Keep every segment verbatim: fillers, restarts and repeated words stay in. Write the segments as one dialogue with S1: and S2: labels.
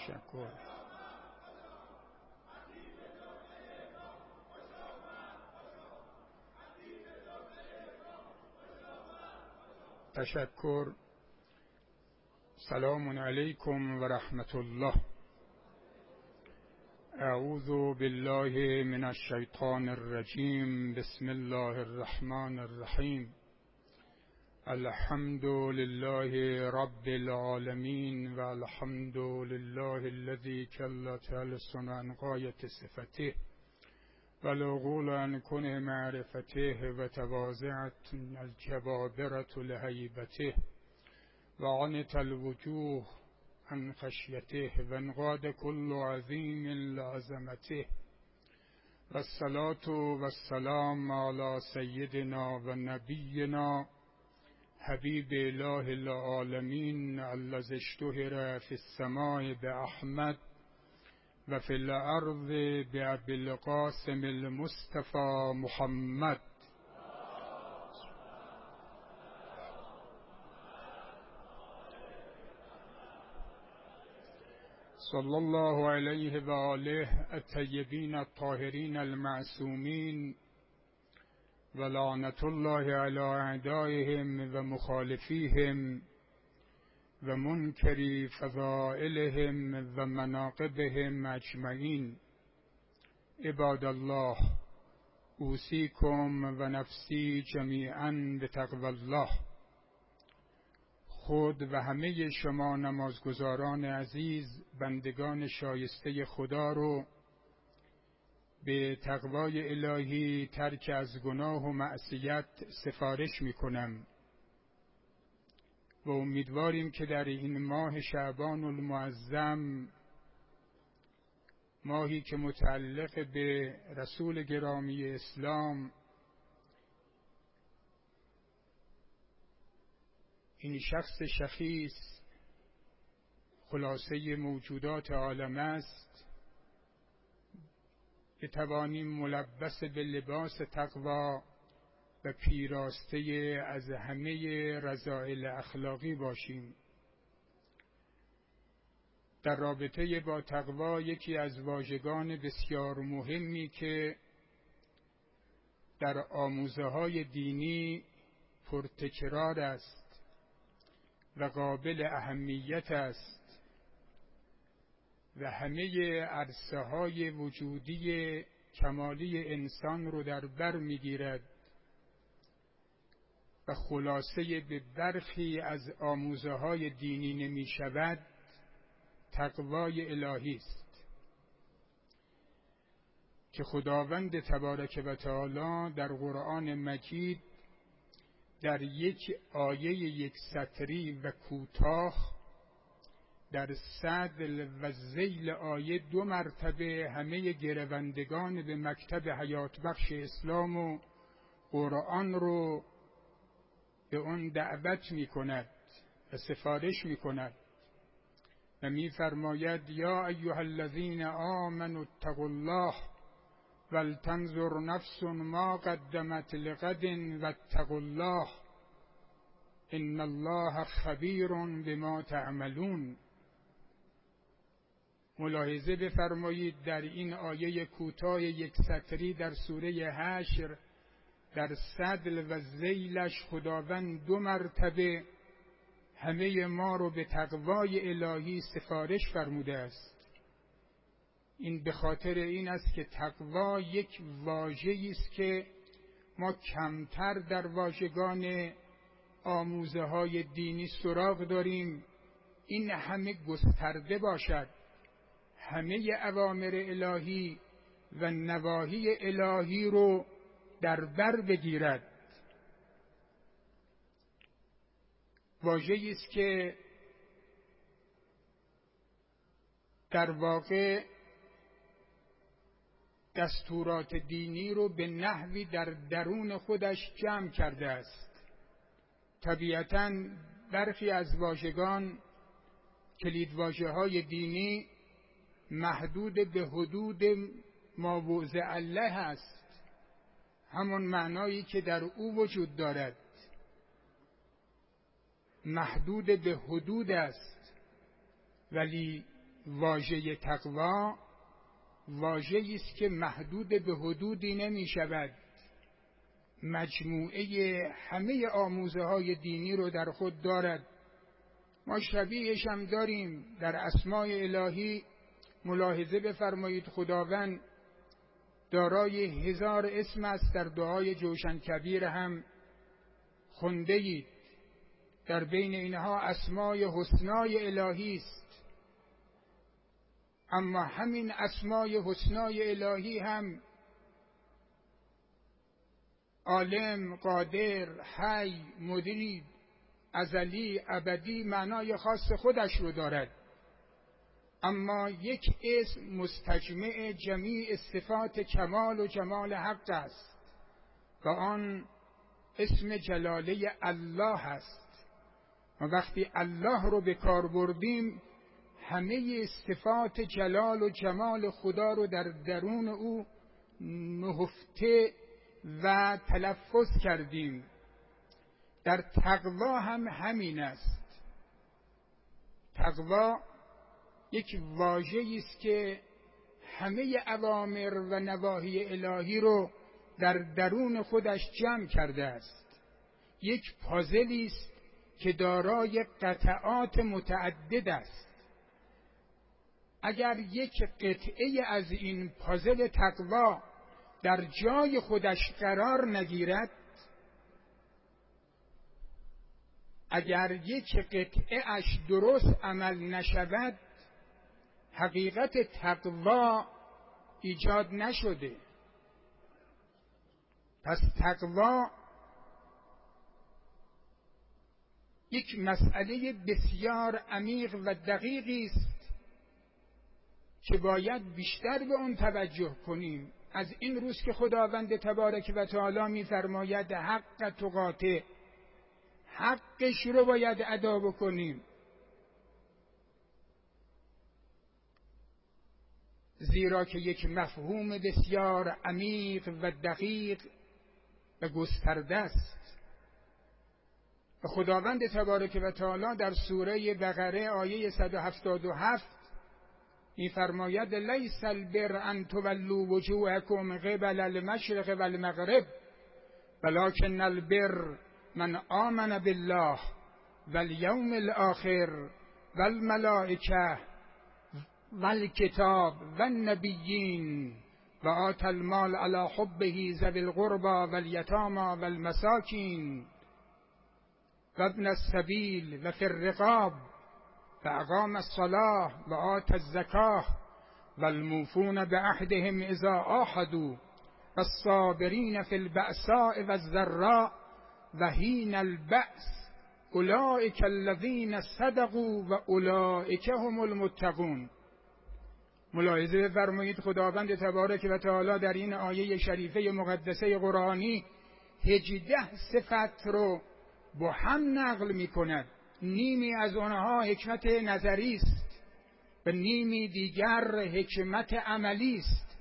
S1: تشکر. تشکر. سلام علیکم و رحمت الله. اعوذ بالله من الشیطان الرجیم. بسم الله الرحمن الرحیم. الحمد لله رب العالمین و الحمد لله الذي كلت السن عن غایت صفته و العقول عن کنه معرفته و تواضعت الجبابرة لهیبته و عنت الوجوه عن خشیته و انقاد كل عظیم لعظمته و الصلاة و السلام علی سیدنا و نبینا حبیب اله العالمین الذی اشتهر فی السماء باحمد و فی الارض بابی القاسم المصطفى محمد. صلی الله علیه و آله الطیبین الطاهرین المعصومین و لعنت الله علی اعدائهم و مخالفیهم و منکری فضائلهم و مناقبهم اجمعین. عباد الله، اوصیکم و نفسی جمیعا بتقوی الله. خود و همه شما نمازگزاران عزیز، بندگان شایسته خدا رو به تقوای الهی، ترک از گناه و معصیت سفارش می کنم و امیدواریم که در این ماه شعبان المعظم، ماهی که متعلق به رسول گرامی اسلام، این شخص شخیص خلاصه موجودات عالم است، بتوانیم ملبس به لباس تقوا و پیراسته از همه رذائل اخلاقی باشیم. در رابطه با تقوا یکی از واژگان بسیار مهمی که در آموزه های دینی پرتکرار است و قابل اهمیت است و همه عرصه های وجودی کمالی انسان رو در بر میگیرد و خلاصه به برخی از آموزه های دینی نمی شود، تقوای الهی است که خداوند تبارک و تعالی در قرآن مجید در یک آیه یک سطری و کوتاه در صدر و ذیل آیه دو مرتبه همه گروندگان به مکتب حیات بخش اسلام و قرآن رو به اون دعوت می کند و سفارش می کند و می فرماید یا ایها الذین آمنوا اتقوا الله ولتنظر نفس ما قدمت لغد واتقوا الله ان الله خبیر بما تعملون. ملاحظه بفرمایید در این آیه کوتاه یک سطری در سوره حشر در صدر و ذیلش خداوند دو مرتبه همه ما رو به تقوای الهی سفارش فرموده است. این به خاطر این است که تقوا یک واژه‌ای است که ما کمتر در واژگان آموزه های دینی سراغ داریم. این همه گسترده باشد، همه اوامر الهی و نواهی الهی رو در بر بگیرد. واژه‌ای است که در واقع دستورات دینی رو به نحوی در درون خودش جمع کرده است. طبیعتاً برخی از واژگان، کلیدواژه‌های دینی، محدود به حدود ما وضع الله است، همون معنایی که در او وجود دارد، محدود به حدود است. ولی واژه تقوا واژه‌ای است که محدود به حدودی نمی شود، مجموعه همه آموزه های دینی رو در خود دارد. ما شبیهش هم داریم در اسماء الهی. ملاحظه بفرمایید خداوند دارای هزار اسم است. در دعای جوشن کبیر هم خونده اید در بین اینها اسمای حسنای الهی است، اما همین اسمای حسنای الهی هم عالم، قادر، حی، مدیر، ازلی، ابدی معنای خاص خودش رو دارد، اما یک اسم مستجمع جمیع صفات کمال و جمال حق است و آن اسم جلاله الله است. و وقتی الله رو به کار بردیم همه صفات جلال و جمال خدا رو در درون او نهفته و تلفظ کردیم. در تقوا هم همین است. تقوا یک واژه‌ای است که همه اوامر و نواهی الهی رو در درون خودش جمع کرده است. یک پازلی است که دارای قطعات متعدد است. اگر یک قطعه از این پازل تقوا در جای خودش قرار نگیرد، اگر یک قطعه اش درست عمل نشود، حقیقت تقوا ایجاد نشده. پس تقوا یک مسئله بسیار عمیق و دقیقی است که باید بیشتر به آن توجه کنیم. از این روز که خداوند تبارک و تعالی می‌فرماید حق تقاته، حقش رو باید ادا بکنیم، زیرا که یک مفهوم بسیار عمیق و دقیق و گسترده است. و خداوند تبارک و تعالی در سوره بقره آیه صد و هفتاد و هفت می‌فرماید لیس البر ان تولوا وجوهکم قبل المشرق والمغرب ولکن البر من آمن بالله والیوم الآخر والملائکه والکتاب والنبیین و آتی المال علی حبه ذوی القربى والیتامی والمساکین و ابن السبیل و فی الرقاب و اقام الصلاة و آتی الزکاة والموفون بعهدهم اذا عاهدوا والصابرین فی البأساء والضراء و حین البأس اولئک الذین صدقوا و اولئک هم المتقون. ملاحظه بفرمایید خداوند تبارک و تعالی در این آیه شریفه مقدسه قرآنی هجده صفت رو با هم نقل می کند. نیمی از آنها حکمت نظری است و نیمی دیگر حکمت عملی است.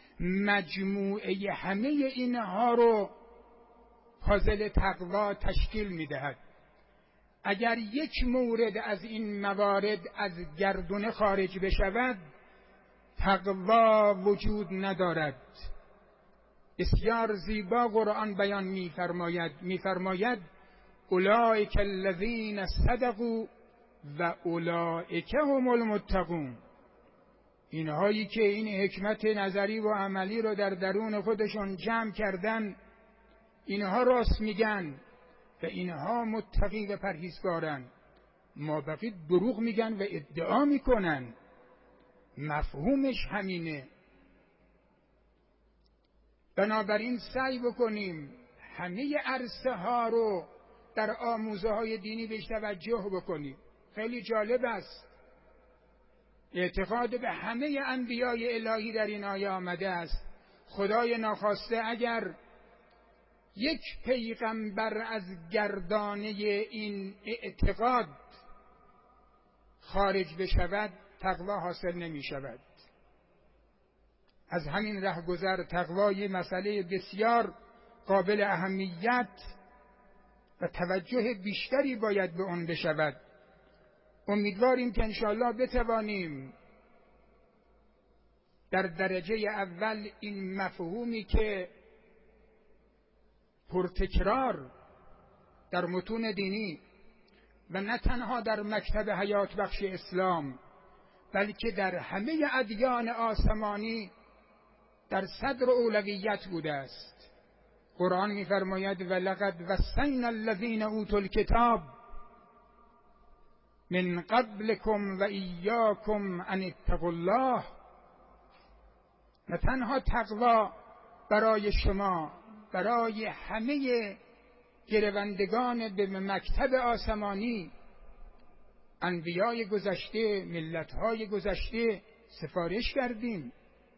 S1: مجموعه همه اینها رو پازل تقوا تشکیل می دهد. اگر یک مورد از این موارد از گردونه خارج بشود، تقوا وجود ندارد. بسیار زیبا قرآن بیان می فرماید می فرماید اولئک الذین صدقوا و اولئک هم المتقون. اینهایی که این حکمت نظری و عملی رو در درون خودشون جمع کردن، اینها راست میگن و اینها متقی و پرهیزگارن. ما بقیه دروغ میگن و ادعا میکنن. مفهومش همینه. بنابراین سعی بکنیم همه عرصه ها رو در آموزه های دینی بهش توجه بکنیم. خیلی جالب است. اعتقاد به همه انبیای الهی در این آیه آمده است. خدای ناخواسته اگر یک پیغمبر از گردانه این اعتقاد خارج بشود، تقوا حاصل نمی شود. از همین رهگذر تقوای مسئله بسیار قابل اهمیت و توجه بیشتری باید به آن بشود. امیدواریم که انشاءالله بتوانیم در درجه اول این مفهومی که پرتکرار در متون دینی و نه تنها در مکتب حیات بخش اسلام بلکه در همه ادیان آسمانی در صدر اولویت بوده است. قرآن می‌فرماید ولقد وصینا الذین اوتوا الکتاب من قبلکم و ایاکم ان اتقوا الله. نه تنها تقوا برای شما، برای همه گروندگان به مکتب آسمانی، انبیای گذشته، ملت‌های گذشته سفارش کردیم.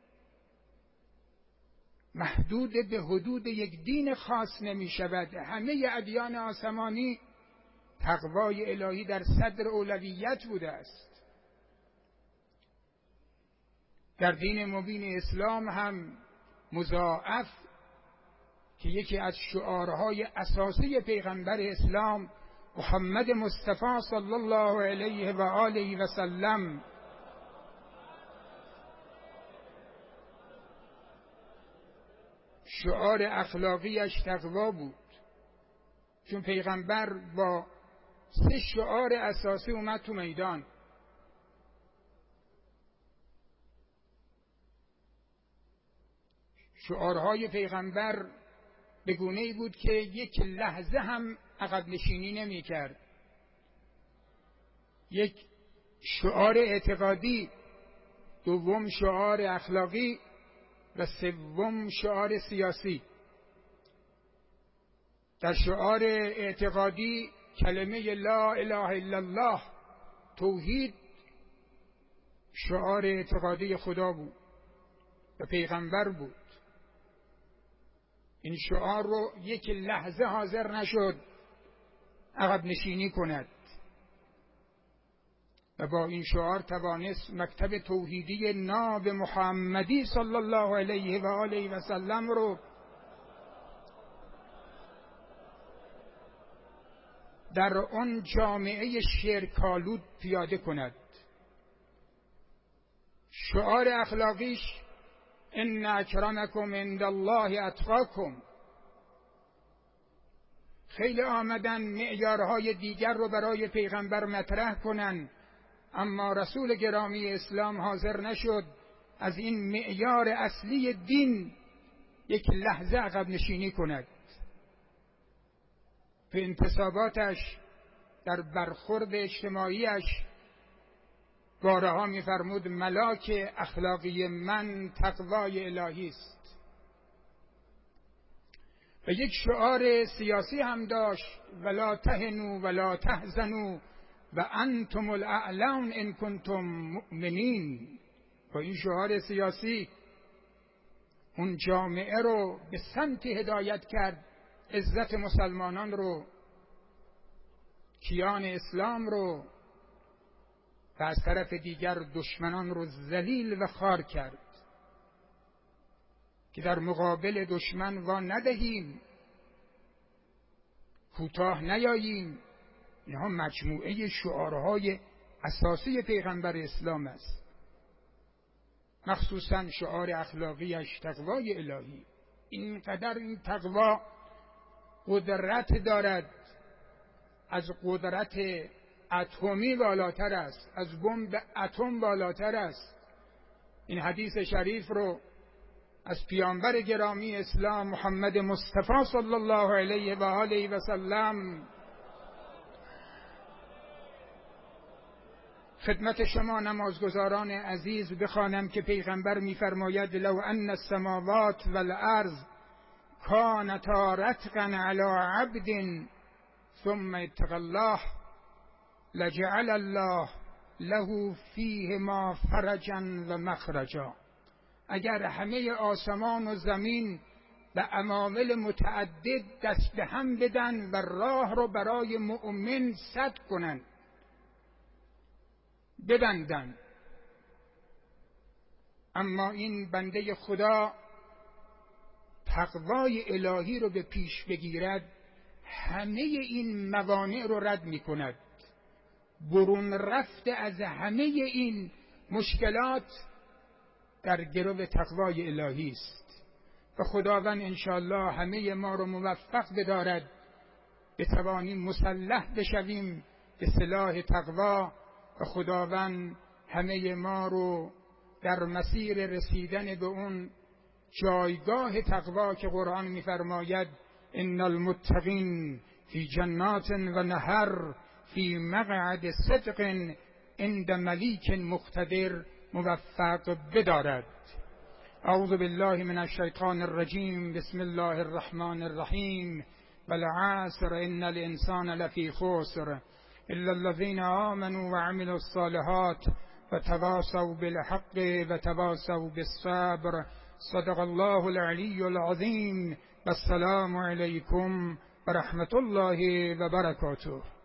S1: محدود به حدود یک دین خاص نمی شود. همه ادیان آسمانی تقوای الهی در صدر اولویت بوده است. در دین مبین اسلام هم مضاعف که یکی از شعارهای اساسی پیغمبر اسلام محمد مصطفی صلی الله علیه و آله و سلم شعار اخلاقیش تقوا بود، چون پیغمبر با سه شعار اساسی اومد تو میدان. شعارهای پیغمبر به گونه‌ای بود که یک لحظه هم عقب نشینی نمی کرد. یک شعار اعتقادی، دوم شعار اخلاقی و سوم شعار سیاسی. در شعار اعتقادی کلمه لا اله الا الله، توحید، شعار اعتقادی خدا بود و پیغمبر بود. این شعار رو یک لحظه حاضر نشد عقب نشینی کند و با این شعار توانست مکتب توحیدی ناب محمدی صلی الله علیه و آله و سلم رو در آن جامعه شرک‌آلود پیاده کند. شعار اخلاقیش ان اکرمکم عند الله اتقاکم. خیلی آمدن معیارهای دیگر رو برای پیغمبر مطرح کنن، اما رسول گرامی اسلام حاضر نشد از این معیار اصلی دین یک لحظه عقب نشینی کند. به انتصاباتش، در برخورد اجتماعیش بارها می‌فرمود ملاک اخلاقی من تقوای الهی است. و یک شعار سیاسی هم داشت ولا تهنوا ولا تحزنوا و انتم الاعلون ان کنتم مؤمنین. با این شعار سیاسی اون جامعه رو به سمت هدایت کرد، عزت مسلمانان رو، کیان اسلام رو، و از طرف دیگر دشمنان رو ذلیل و خوار کرد که در مقابل دشمن وا ندهیم، کوتاه نیاییم. اینها مجموعه شعارهای اساسی پیغمبر اسلام است، مخصوصا شعار اخلاقیش تقوای الهی. اینقدر این تقوا قدرت دارد، از قدرت اتمی بالاتر است، از بمب اتم بالاتر است. این حدیث شریف رو از پیامبر گرامی اسلام محمد مصطفی صلی الله علیه و آله و سلم خدمت شما نمازگزاران عزیز بخوانم که پیغمبر می‌فرماید لو ان السماوات والارض کانتا رتقا علی عبد ثم اتقى الله لجعل الله له فیهما فرجا و مخرجا. اگر همه آسمان و زمین به عوامل متعدد دست به هم بدن و راه رو برای مؤمن سد کنن، ببندن، اما این بنده خدا تقوای الهی رو به پیش بگیرد، همه این موانع رو رد می کند. برون رفته از همه این مشکلات در گرو تقوای الهی است و خداوند انشاءالله همه ما رو موفق بدارد بتوانیم مسلح بشویم به سلاح تقوا و خداوند همه ما رو در مسیر رسیدن به اون جایگاه تقوا که قرآن می‌فرماید ان المتقین فی جنات و نهر فی مقعد صدق عند ملیک مقتدر موفق بدارد. اعوذ بالله من الشیطان الرجیم. بسم الله الرحمن الرحیم. والعصر ان الانسان لفی خسر الا الذين آمنوا وعملوا الصالحات وتواصوا بالحق وتواصوا بالصبر. صدق الله العلی العظیم. والسلام علیکم و رحمت الله و برکاته.